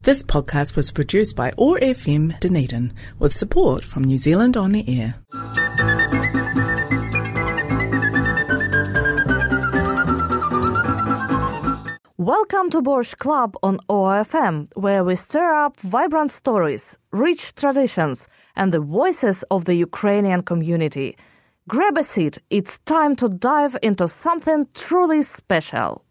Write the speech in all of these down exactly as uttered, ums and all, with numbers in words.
This podcast was produced by O A R F M Dunedin with support from New Zealand On Air. Welcome to Borscht Club on O A R F M, where we stir up vibrant stories, rich traditions, and the voices of the Ukrainian community. Grab a seat, it's time to dive into something truly special.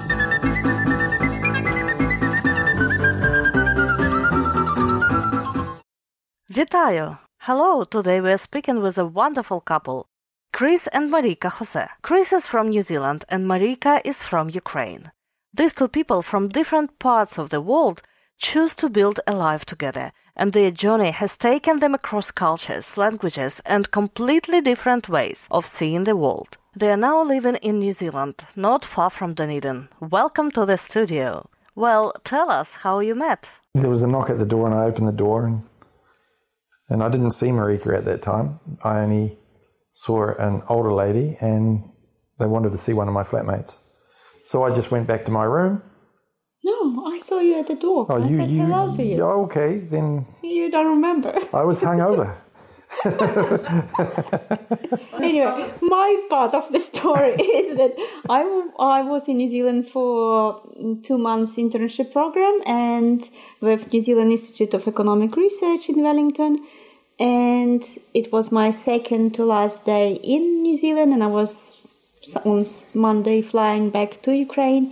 Вітаю! Hello, today we are speaking with a wonderful couple, Chris and Marika Jose. Chris is from New Zealand and Marika is from Ukraine. These two people from different parts of the world choose to build a life together, and their journey has taken them across cultures, languages, and completely different ways of seeing the world. They are now living in New Zealand, not far from Dunedin. Welcome to the studio. Well, tell us how you met. There was a knock at the door and I opened the door and And I didn't see Marika at that time. I only saw an older lady and they wanted to see one of my flatmates. So I just went back to my room. No, I saw you at the door. Oh, I you, said you, hello to you. Okay, then. You don't remember. I was hungover. Anyway, my part of the story is that I, I was in New Zealand for two months internship program and with New Zealand Institute of Economic Research in Wellington. And it was my second to last day in New Zealand, and I was on Monday flying back to Ukraine.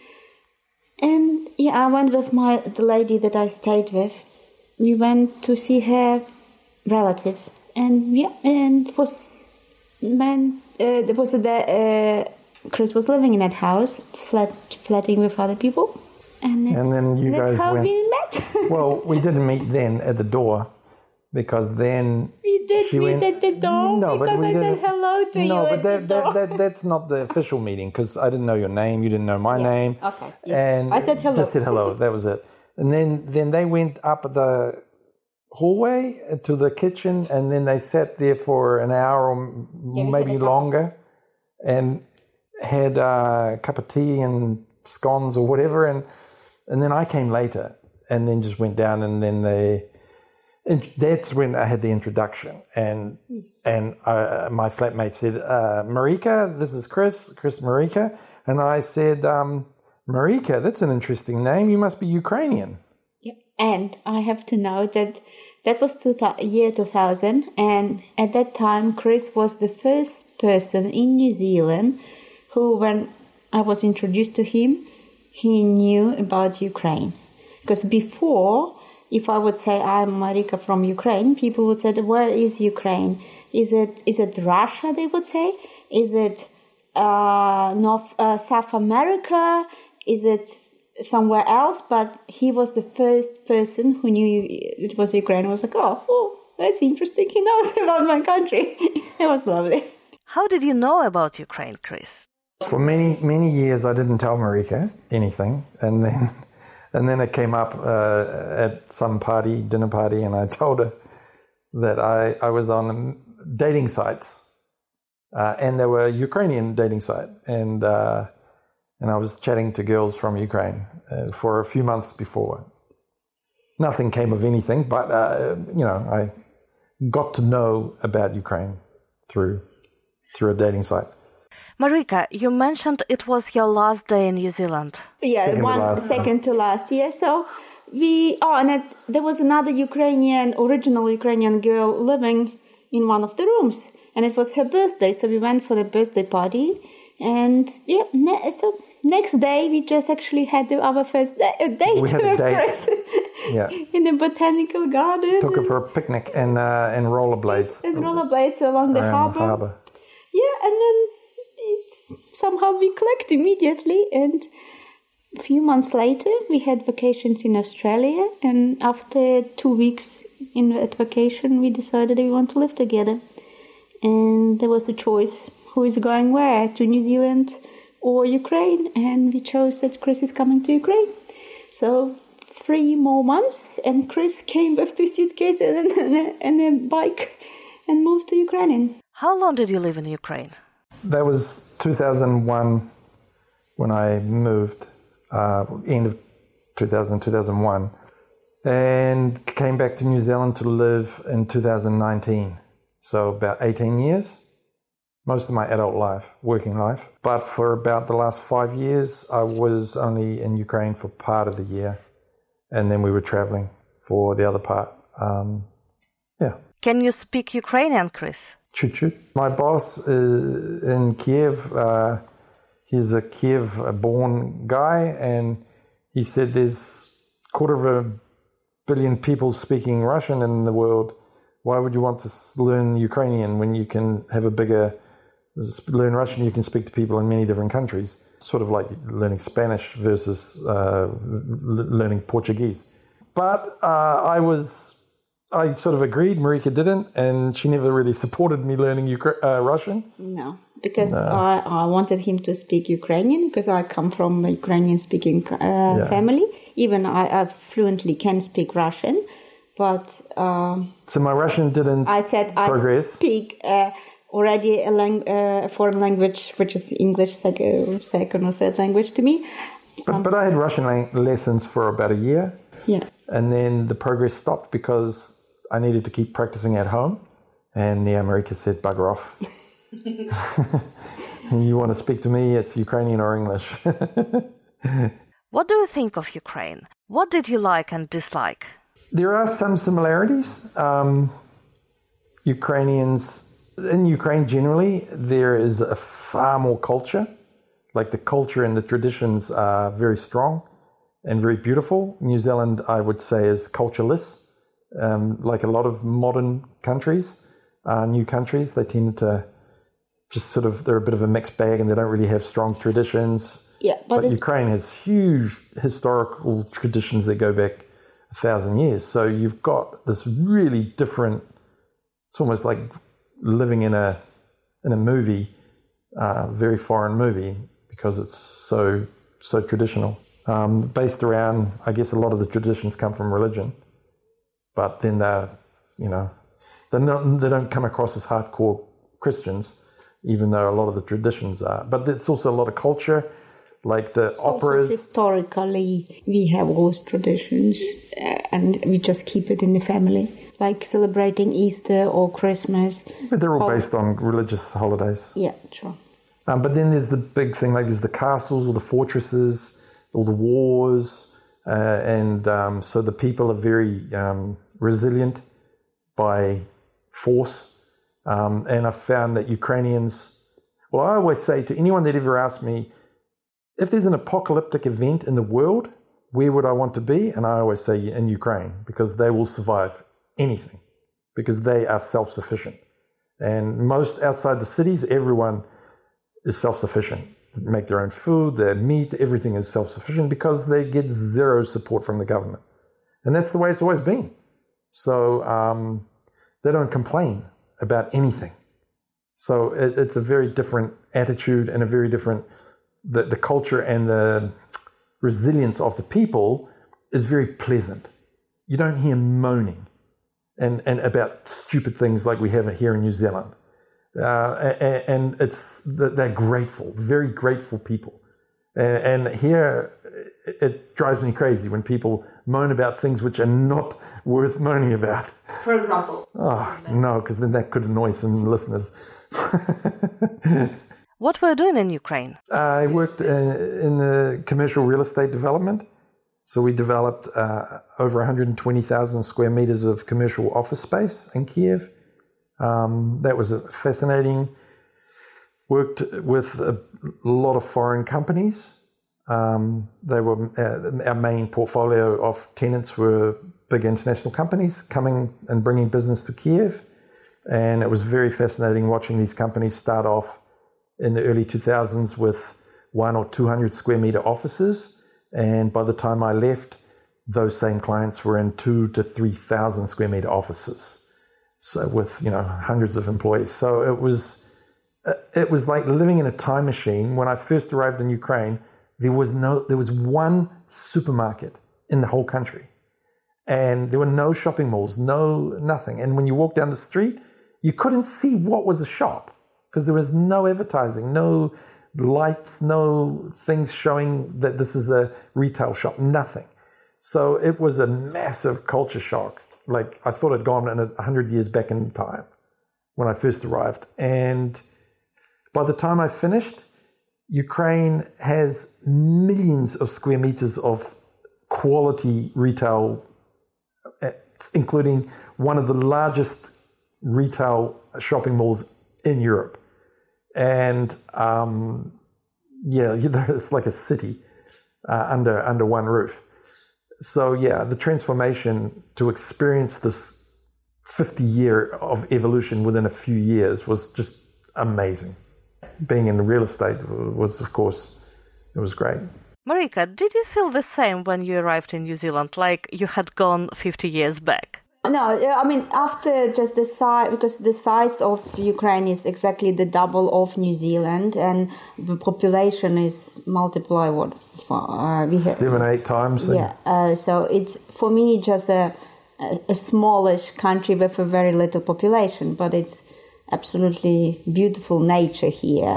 And yeah, I went with my the lady that I stayed with. We went to see her relative, and yeah, and it was man. Uh, there was a uh, Chris was living in that house, flat flatting with other people, and, and then you that's guys how went. we met. Well, we didn't meet then at the door. Because then we did she meet went, at the door no, because but we I didn't, said hello to no, you but at that, the that, door. that, that's not the official meeting because I didn't know your name, you didn't know my Yeah. name. Okay, yes. And I said hello. Just said hello, that was it. And then, then they went up the hallway to the kitchen and then they sat there for an hour or Yeah, maybe longer and had a cup of tea and scones or whatever. And, and then I came later and then just went down and then they... And that's when I had the introduction, and yes. and uh, my flatmate said, uh, "Marika, this is Chris, Chris Marika," and I said, um, "Marika, that's an interesting name. You must be Ukrainian." Yep. And I have to know that that was two th- year two thousand, and at that time, Chris was the first person in New Zealand who, when I was introduced to him, he knew about Ukraine, because before. If I would say I'm Marika from Ukraine, people would say, where is Ukraine? Is it is it Russia, they would say? Is it uh, North, uh, South America? Is it somewhere else? But he was the first person who knew it was Ukraine. I was like, oh, oh that's interesting. He knows about my country. It was lovely. How did you know about Ukraine, Chris? For many, many years, I didn't tell Marika anything. And then... And then it came up uh, at some party, dinner party, and I told her that I, I was on dating sites, uh, and they were Ukrainian dating site, and uh, and I was chatting to girls from Ukraine uh, for a few months before. Nothing came of anything, but uh, you know, I got to know about Ukraine through through a dating site. Marika, you mentioned it was your last day in New Zealand. Yeah, second one to last, second to last year. So we, oh, and it, there was another Ukrainian, original Ukrainian girl living in one of the rooms, and it was her birthday. So we went for the birthday party, and yeah, ne- so next day we just actually had the, our first day, a date. We had a of date. course, Yeah. in the botanical garden. Took her for a picnic and uh, and rollerblades. And rollerblades along the around harbor. harbor. Yeah, and then it's, somehow we clicked immediately, and a few months later we had vacations in Australia, and after two weeks in at vacation we decided we want to live together. And there was a choice, who is going where, to New Zealand or Ukraine, and we chose that Chris is coming to Ukraine. So three more months and Chris came with two suitcases and, and, a, and a bike and moved to Ukraine. How long did you live in Ukraine? That was two thousand one when I moved, uh, end of two thousand, two thousand one. and came back to New Zealand to live in two thousand nineteen. So about eighteen years, most of my adult life, working life. But for about the last five years, I was only in Ukraine for part of the year, and then we were traveling for the other part. Um, yeah. Can you speak Ukrainian, Chris? Chut-chut. My boss is in Kiev. Uh, he's a Kiev-born guy, and he said there's a quarter of a billion people speaking Russian in the world. Why would you want to learn Ukrainian when you can have a bigger... Learn Russian, you can speak to people in many different countries. Sort of like learning Spanish versus uh, learning Portuguese. But uh, I was... I sort of agreed, Marika didn't, and she never really supported me learning Ukra- uh, Russian. No, because No. I, I wanted him to speak Ukrainian, because I come from a Ukrainian-speaking uh, Yeah. family. Even I, I fluently can speak Russian, but um, So my Russian didn't I said progress. I speak uh, already a, lang- uh, a foreign language, which is English, sec- uh, second or third language to me. But, but I had Russian lang- lessons for about a year, Yeah. and then the progress stopped because I needed to keep practicing at home. And the America said, bugger off. You want to speak to me, it's Ukrainian or English. What do you think of Ukraine? What did you like and dislike? There are some similarities. Um, Ukrainians, in Ukraine generally, there is a far more culture. Like the culture and the traditions are very strong and very beautiful. New Zealand, I would say, is cultureless. Um, like a lot of modern countries, uh, new countries, they tend to just sort of, they're a bit of a mixed bag and they don't really have strong traditions. Yeah, but, But it's, Ukraine has huge historical traditions that go back a thousand years. So you've got this really different, it's almost like living in a in a movie, uh, very foreign movie, because it's so, so traditional. Um, based around, I guess a lot of the traditions come from religion. But then they're, you know, they're not, they don't come across as hardcore Christians, even though a lot of the traditions are. But it's also a lot of culture, like the also operas. historically, we have those traditions, uh, and we just keep it in the family, like celebrating Easter or Christmas. But they're all Hol- based on religious holidays. Yeah, sure. Um, but then there's the big thing, like there's the castles or the fortresses, all the wars. Uh, and um, so the people are very um, resilient by force. Um, and I've found that Ukrainians, well, I always say to anyone that ever asks me, if there's an apocalyptic event in the world, where would I want to be? And I always say in Ukraine, because they will survive anything, because they are self-sufficient. And most outside the cities, everyone is self-sufficient. Make their own food, their meat, everything is self-sufficient because they get zero support from the government. And that's the way it's always been. So um, they don't complain about anything. So it, it's a very different attitude and a very different, the, the culture and the resilience of the people is very pleasant. You don't hear moaning and, and about stupid things like we have here in New Zealand. Uh, and, and it's they're grateful, very grateful people. And, and here, it drives me crazy when people moan about things which are not worth moaning about. For example? Oh, no, because then that could annoy some listeners. What were you doing in Ukraine? I worked uh, in the commercial real estate development. So we developed uh, over one hundred twenty thousand square meters of commercial office space in Kiev. Um, that was a fascinating. Worked with a lot of foreign companies. Um, they were uh, our main portfolio of tenants were big international companies coming and bringing business to Kiev, and it was very fascinating watching these companies start off in the early two thousands with one or two hundred square meter offices, and by the time I left, those same clients were in two to three thousand square meter offices. So with, you know, hundreds of employees. So it was, it was like living in a time machine. When I first arrived in Ukraine, there was no, there was one supermarket in the whole country. And there were no shopping malls, no, nothing. And when you walk down the street, you couldn't see what was a shop because there was no advertising, no lights, no things showing that this is a retail shop, nothing. So it was a massive culture shock. Like, I thought I'd gone one hundred years back in time when I first arrived. And by the time I finished, Ukraine has millions of square meters of quality retail, including one of the largest retail shopping malls in Europe. And um, yeah, it's like a city uh, under under one roof. So yeah, the transformation to experience this fifty year of evolution within a few years was just amazing. Being in real estate was, of course, it was great. Marika, did you feel the same when you arrived in New Zealand, like you had gone fifty years back? No, I mean, after just the size, because the size of Ukraine is exactly the double of New Zealand, and the population is multiply what? Uh, we have, Seven, eight times. Yeah, uh, so it's, for me, just a, a, a smallish country with a very little population, but it's absolutely beautiful nature here.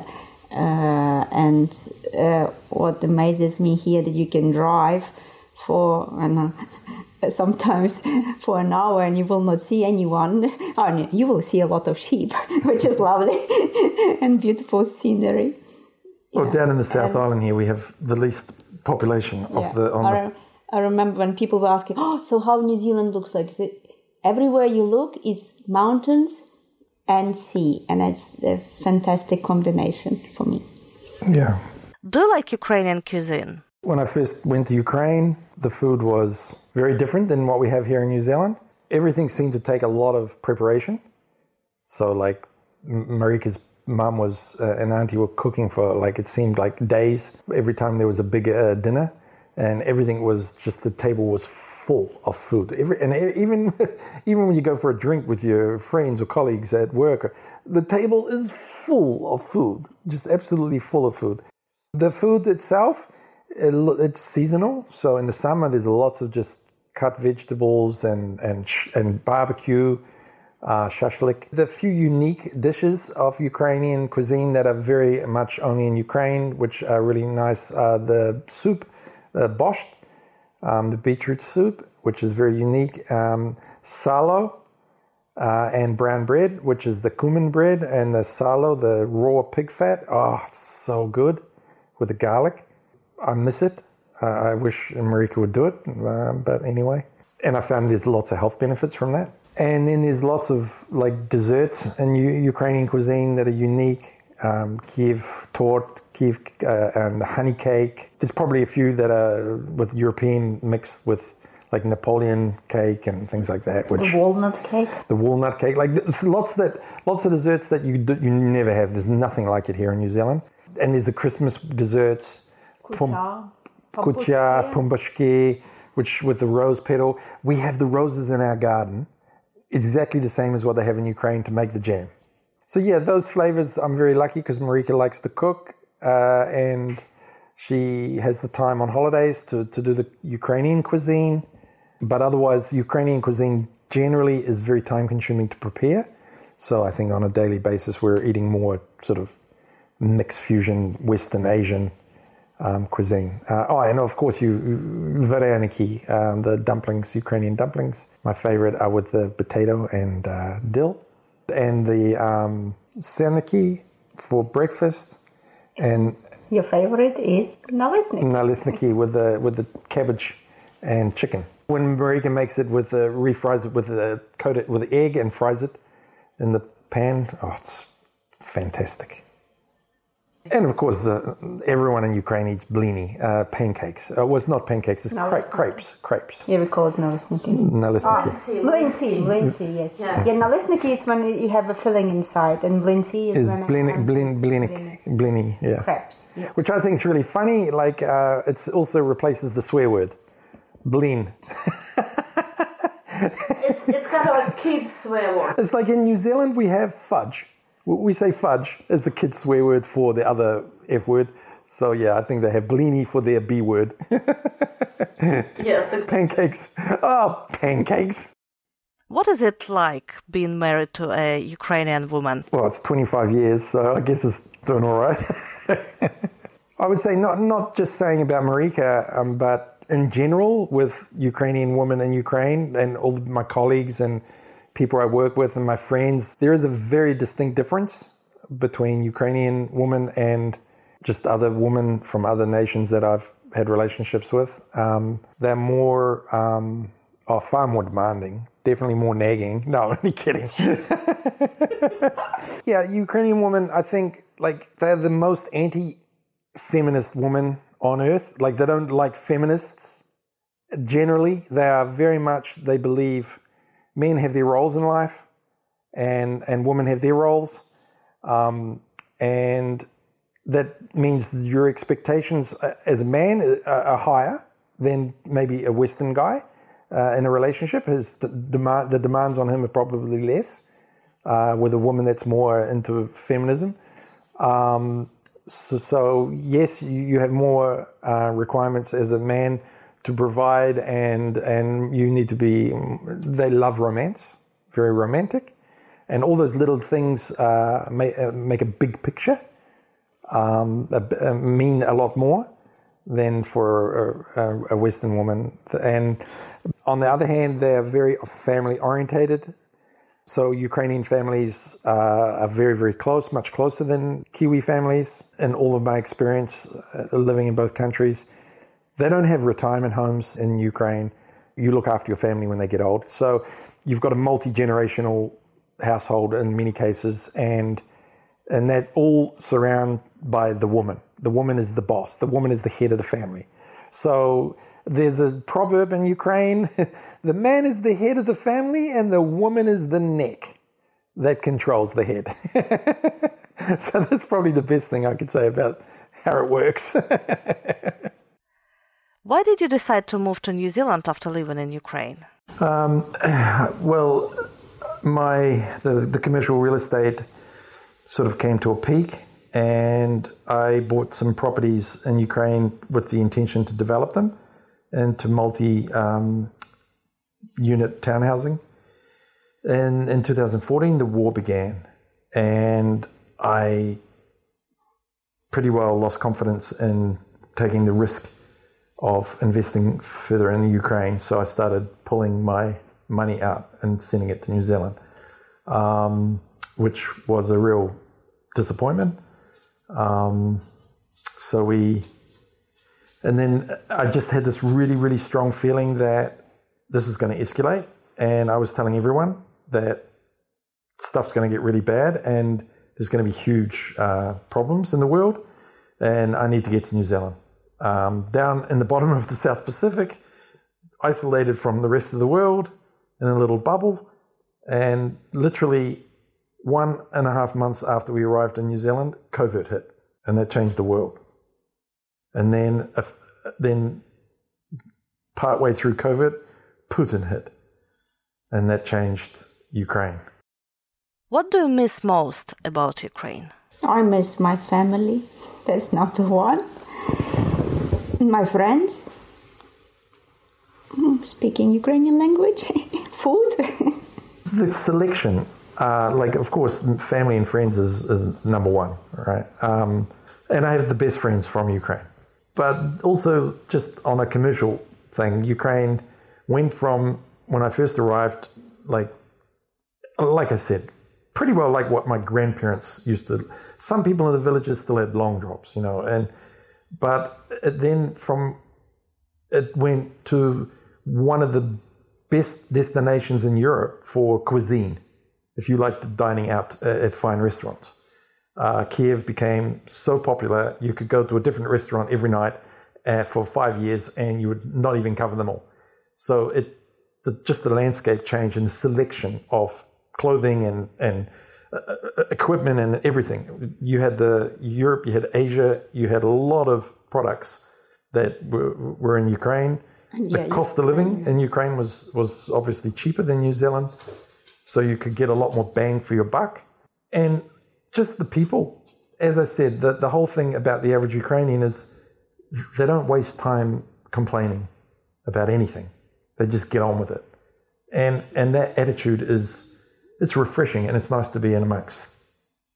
Uh, and uh, what amazes me here that you can drive for, I don't know, sometimes for an hour and you will not see anyone. Oh, no, you will see a lot of sheep, which is lovely, and beautiful scenery. Well, yeah. down in the South and, Island here, we have the least population of yeah. the... On I, the... re- I remember when people were asking, oh, so how New Zealand looks like? Is it, everywhere you look, it's mountains and sea, and it's a fantastic combination for me. Yeah. Do you like Ukrainian cuisine? When I first went to Ukraine, the food was very different than what we have here in New Zealand. Everything seemed to take a lot of preparation. So like Marika's mum was uh, and auntie were cooking for, like, it seemed like days. Every time there was a big uh, dinner, and everything was just, the table was full of food. Every, and even even when you go for a drink with your friends or colleagues at work, the table is full of food, just absolutely full of food. The food itself, it, it's seasonal. So in the summer, there's lots of just cut vegetables and and and barbecue, uh, shashlik. The few unique dishes of Ukrainian cuisine that are very much only in Ukraine, which are really nice, uh, the soup, uh, borscht, um, the beetroot soup, which is very unique, um, salo, uh, and brown bread, which is the cumin bread, and the salo, the raw pig fat. Oh, it's so good with the garlic. I miss it. Uh, I wish Marika would do it, uh, but anyway. And I found there's lots of health benefits from that. And then there's lots of like desserts in U- Ukrainian cuisine that are unique. Um, Kiev tort, Kiev uh, and the honey cake. There's probably a few that are with European mixed with like Napoleon cake and things like that. Which, the walnut cake. The walnut cake. Like lots that lots of desserts that you do, you never have. There's nothing like it here in New Zealand. And there's the Christmas desserts. Kucha. Kucha, pumbashki, which with the rose petal. We have the roses in our garden, exactly the same as what they have in Ukraine to make the jam. So yeah, those flavors, I'm very lucky because Marika likes to cook, uh, and she has the time on holidays to, to do the Ukrainian cuisine. But otherwise, Ukrainian cuisine generally is very time consuming to prepare. So I think on a daily basis, we're eating more sort of mixed fusion, Western Asian Um, cuisine. Uh, oh, and of course, you vareniki, um, the dumplings, Ukrainian dumplings. My favorite are with the potato and uh, dill, and the um, serniki for breakfast. And your favorite is nalesniki. Nalesniki with the with the cabbage and chicken. When Marika makes it with the refries it with the coat it with the egg and fries it in the pan, oh, it's fantastic. And of course, uh, everyone in Ukraine eats blini, uh, pancakes. Uh, well, it's not pancakes, it's cra- crepes. Crepes. Yeah, we call it nalesniki. Nalesniki. Oh, mlinci, mlinci, yes. Yeah, yeah nalesniki is when you have a filling inside, and mlinci is, is when blini, I blin, blinik, blini, yeah. Crepes. Yeah. Which I think is really funny. Like, uh, it also replaces the swear word, blin. it's, it's kind of a kid's swear word. It's like in New Zealand we have fudge. We say fudge as the kids' swear word for the other F word. So yeah, I think they have blini for their B word. Yes. Exactly. Pancakes. Oh, pancakes. What is it like being married to a Ukrainian woman? Well, it's twenty-five years, so I guess it's doing all right. I would say not not just saying about Marika, um, but in general with Ukrainian women in Ukraine and all my colleagues and people I work with and my friends, there is a very distinct difference between Ukrainian women and just other women from other nations that I've had relationships with. Um, they're more, um, are far more demanding, definitely more nagging. No, I'm only kidding. Yeah, Ukrainian women, I think, like, they're the most anti-feminist women on earth. Like, they don't like feminists. Generally, they are very much, they believe men have their roles in life and, and women have their roles. Um, and that means your expectations as a man are higher than maybe a Western guy uh, in a relationship. His demand, the demands on him are probably less uh, with a woman that's more into feminism. Um, so, so yes, you, you have more uh, requirements as a man to provide, and and you need to be. They love romance, very romantic, and all those little things uh, make, uh, make a big picture. Um, uh, mean a lot more than for a, a Western woman. And on the other hand, they're very family orientated. So Ukrainian families uh, are very, very close, much closer than Kiwi families. In all of my experience uh, living in both countries, they don't have retirement homes in Ukraine. You look after your family when they get old. So you've got a multi-generational household in many cases, and and that all surrounded by the woman. The woman is the boss. The woman is the head of the family. So there's a proverb in Ukraine, the man is the head of the family and the woman is the neck that controls the head. So that's probably the best thing I could say about how it works. Why did you decide to move to New Zealand after living in Ukraine? Um, well, my the, the commercial real estate sort of came to a peak, and I bought some properties in Ukraine with the intention to develop them into multi um, unit townhousing. And in two thousand fourteen, the war began, and I pretty well lost confidence in taking the risk of investing further in Ukraine. So I started pulling my money out and sending it to New Zealand, um, which was a real disappointment. Um, so we, and then I just had this really, really strong feeling that this is going to escalate. And I was telling everyone that stuff's going to get really bad and there's going to be huge uh, problems in the world, and I need to get to New Zealand. Um, down in the bottom of the South Pacific, isolated from the rest of the world in a little bubble, and literally one and a half months after we arrived in New Zealand, COVID hit, and that changed the world. And then, uh, then partway through COVID, Putin hit, and that changed Ukraine. What do you miss most about Ukraine? I miss my family. That's number one. My friends. Speaking Ukrainian language. Food. The selection, uh, like, of course, family and friends is, is number one, right? Um, and I have the best friends from Ukraine. But also, just on a commercial thing, Ukraine went from, when I first arrived, like, like I said, pretty well like what my grandparents used to. Some people in the villages still had long drops, you know, and but it then from it went to one of the best destinations in Europe for cuisine, if you liked dining out at fine restaurants. Uh, Kiev became so popular, you could go to a different restaurant every night uh, for five years and you would not even cover them all. So it the, just the landscape change and the selection of clothing and, and uh, equipment and everything. You had the Europe, you had Asia, you had a lot of products that were, were in Ukraine. Yeah, the cost of living in Ukraine was, was obviously cheaper than New Zealand, so you could get a lot more bang for your buck. And just the people, as I said, the, the whole thing about the average Ukrainian is they don't waste time complaining about anything. They just get on with it. And and that attitude is, it's refreshing and it's nice to be in amongst.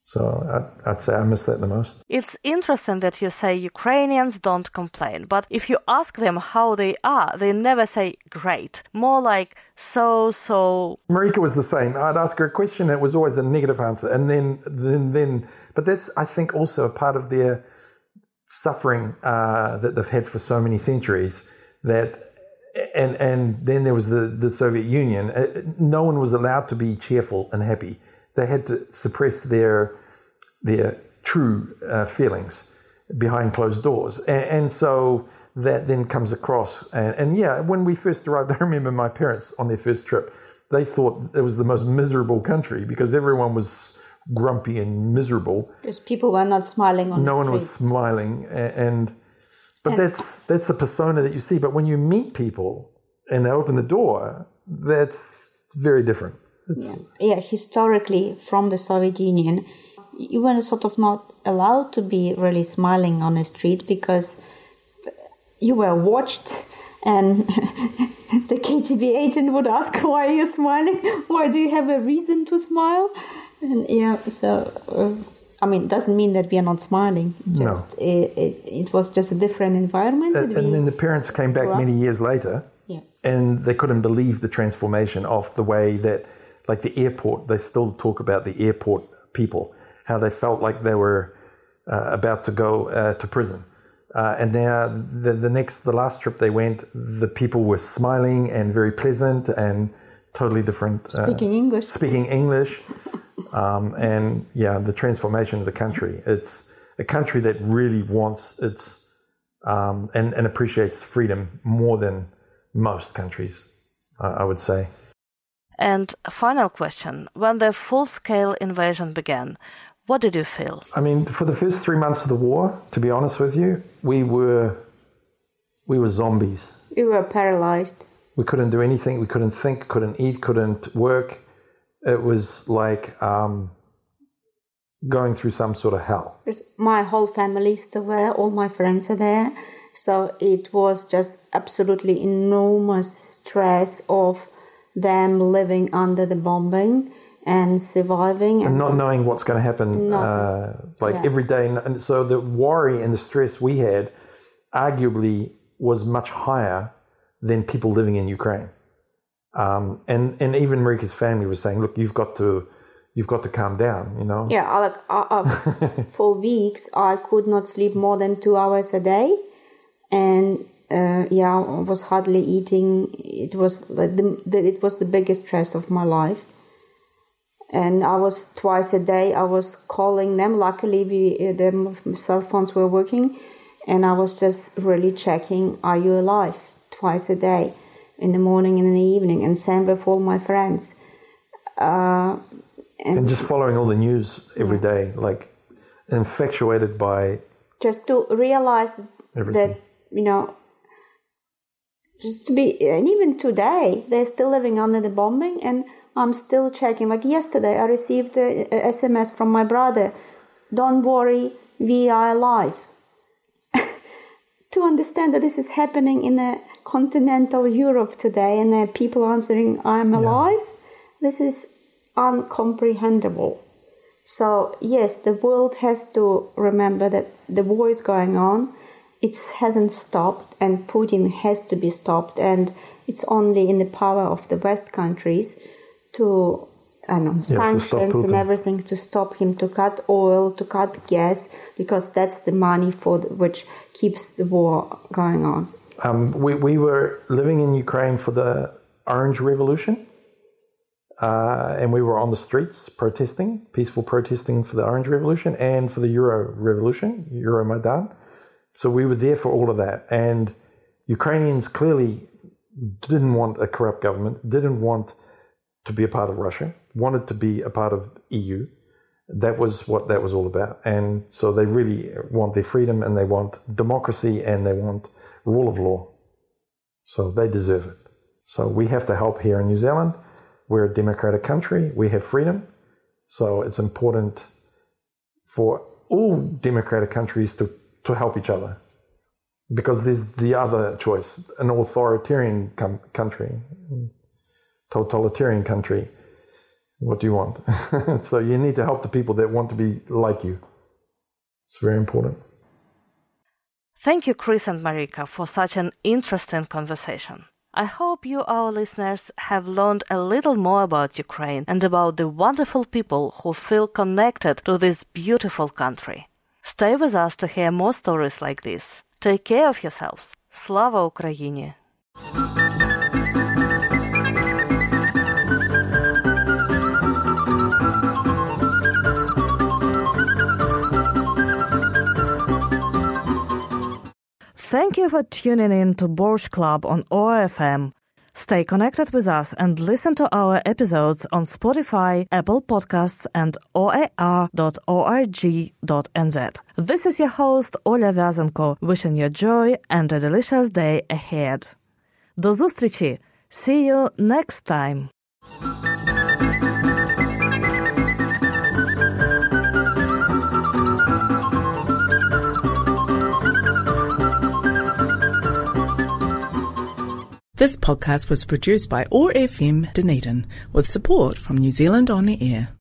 So I'd, I'd say I miss that the most. It's interesting that you say Ukrainians don't complain, but if you ask them how they are, they never say great. More like so, so... Marika was the same. I'd ask her a question, it was always a negative answer. And then, then, then but that's, I think, also a part of their suffering uh, that they've had for so many centuries. That, and and then there was the, the Soviet Union. No one was allowed to be cheerful and happy. They had to suppress their their true uh, feelings behind closed doors. And, and so that then comes across. And, and yeah, when we first arrived, I remember my parents on their first trip, they thought it was the most miserable country because everyone was grumpy and miserable. Because people were not smiling on No the one was streets. smiling. And, and but And- that's that's the persona that you see. But when you meet people and they open the door, that's very different. It's, Yeah, historically, from the Soviet Union, you were sort of not allowed to be really smiling on the street because you were watched, and the K G B agent would ask, "Why are you smiling? Why do you have a reason to smile?" And yeah, so uh, I mean, it doesn't mean that we are not smiling. Just No. it, it, it was just a different environment. and, that we and then the parents came back grew up. many years later, Yeah. and they couldn't believe the transformation of the way that, like the airport, they still talk about the airport people, how they felt like they were uh, about to go uh, to prison. Uh, and now the, the next, the last trip they went, the people were smiling and very pleasant and totally different. uh, Speaking English. Speaking English. Um, and yeah, the transformation of the country. It's a country that really wants its, um, and, and appreciates freedom more than most countries, uh, I would say. And a final question. When the full-scale invasion began, what did you feel? I mean, for the first three months of the war, to be honest with you, we were, we were zombies. We were paralyzed. We couldn't do anything. We couldn't think, couldn't eat, couldn't work. It was like um, going through some sort of hell. Because my whole family is still there, all my friends are there. So it was just absolutely enormous stress of them living under the bombing and surviving. And And, not knowing what's going to happen No. uh, like Yeah. every day. And so the worry and the stress we had arguably was much higher than people living in Ukraine. Um, and, and even Marika's family was saying, look, you've got to, you've got to calm down, you know? yeah, I like, uh, uh, for weeks I could not sleep more than two hours a day. And uh, yeah, I was hardly eating. It was like the, the, it was the biggest stress of my life. And I was twice a day, I was calling them. Luckily, we, the cell phones were working. And I was just really checking, are you alive? Twice a day, in the morning and in the evening. And same with all my friends. Uh, and, And just following all the news every day, like infatuated by just to realize everything. that, you know, just to be, and even today, they're still living under the bombing. And I'm still checking. Like yesterday, I received a, a S M S from my brother. Don't worry, we are alive. To understand that this is happening in a continental Europe today, and there are people answering, "I'm alive," this is uncomprehendable. So yes, the world has to remember that the war is going on. It hasn't stopped, and Putin has to be stopped. And it's only in the power of the West countries to, I don't know, to stop sanctions and Putin. everything to stop him, to cut oil, to cut gas, because that's the money for the, which keeps the war going on. Um, we, we were living in Ukraine for the Orange Revolution, uh, and we were on the streets protesting, peaceful protesting for the Orange Revolution and for the Euro Revolution, Euromaidan. So we were there for all of that. And Ukrainians clearly didn't want a corrupt government, didn't want to be a part of Russia, wanted to be a part of E U. That was what that was all about. And so they really want their freedom, and they want democracy, and they want rule of law. So they deserve it. So we have to help here in New Zealand. We're a democratic country. We have freedom. So it's important for all democratic countries to, to help each other. Because there's the other choice, an authoritarian com- country, totalitarian country, What do you want? So you need to help the people that want to be like you. It's very important. Thank you, Chris and Marika, for such an interesting conversation. I hope you, our listeners, have learned a little more about Ukraine and about the wonderful people who feel connected to this beautiful country. Stay with us to hear more stories like this. Take care of yourselves. Slava Ukraini! Thank you for tuning in to Borscht Club on O R F M. Stay connected with us and listen to our episodes on Spotify, Apple Podcasts and o a r dot org dot n z. This is your host, Oля Vyazenko, wishing you joy and a delicious day ahead. До зустрічі! See you next time! This podcast was produced by O R F M Dunedin with support from New Zealand On the Air.